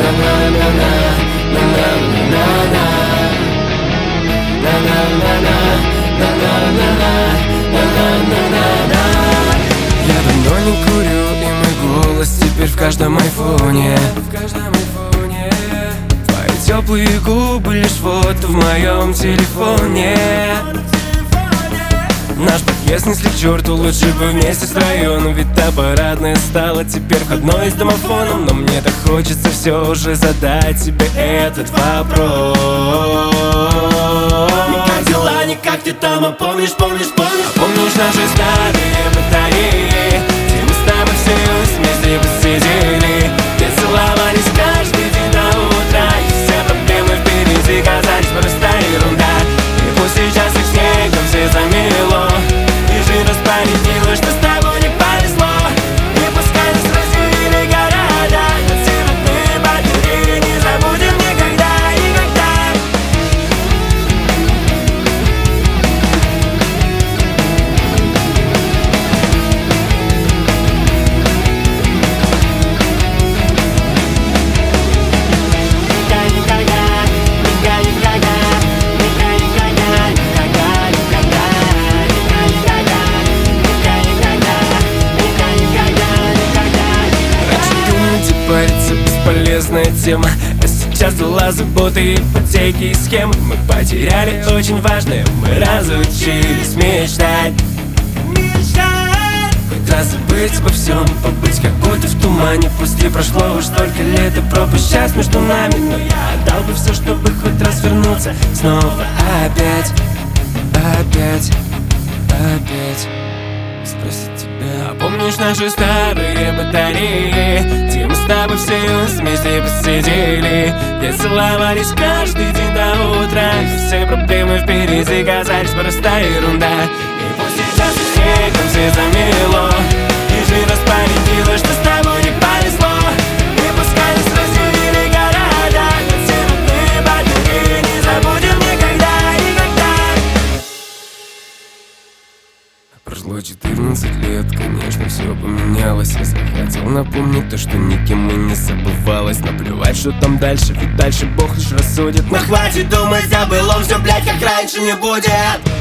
Я давно не курю, и мой голос теперь в каждом айфоне. Твои теплые губы лишь фото в моем телефоне. Наш подъезд несли к черту, лучше бы вместе втроем. Но ведь та парадная стала теперь входной с домофоном. Но мне так хочется все же задать тебе этот вопрос. И как дела, не как ты там, а помнишь наши старые батареи, где мы с тобой все вместе посидели, где целовались каждый день до утра, и все проблемы впереди казались просто ерунда. И пусть сейчас их снегом все замело, и жизнь распорядилась, что с тобой не повезло. И пускай нас разделили города, но все родные батареи не забудем никогда, никогда. Париться бесполезная тема, а сейчас дела, заботы, ипотеки и схемы. Мы потеряли очень важное, мы разучились мечтать. Хоть раз забыть обо всем, побыть как будто в тумане. Пусть и прошло уж столько лет, и пропасть сейчас между нами. Но я отдал бы все, чтобы хоть раз вернуться снова опять, опять, опять. Спросить тебя, помнишь наши старые батареи, где мы с тобой все вместе посидели, где целовались каждый день до утра, и все проблемы впереди казались просто ерунда. И пусть сейчас и снегом все замело, и жизнь распорядилась, что с тобой не повезло. И пускай нас разделили города, но все родные батареи не забудем никогда, никогда. Прошло 14 лет, конечно, все поменялось. Я захотел напомнить то, что никем и не забывалось. Наплевать, что там дальше, ведь дальше Бог лишь рассудит. Но хватит думать о былом, все, блядь, как раньше не будет.